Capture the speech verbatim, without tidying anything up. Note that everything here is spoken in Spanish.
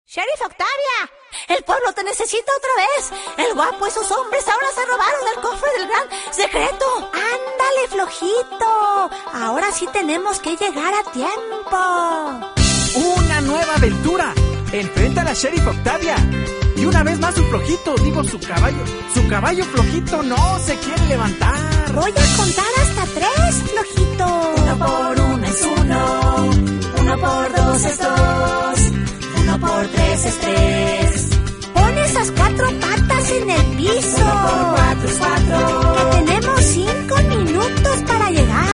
Sheriff Octavia, el pueblo te necesita otra vez. El guapo y sus hombres ahora se robaron el cofre del gran secreto. Ándale, flojito. Ahora sí tenemos que llegar a tiempo. Una nueva aventura. Enfrenta a la Sheriff Octavia. Y una vez más su flojito, digo su caballo. Su caballo flojito no se quiere levantar. Voy a contar hasta tres, flojito. Uno por uno es uno. Uno por dos es dos.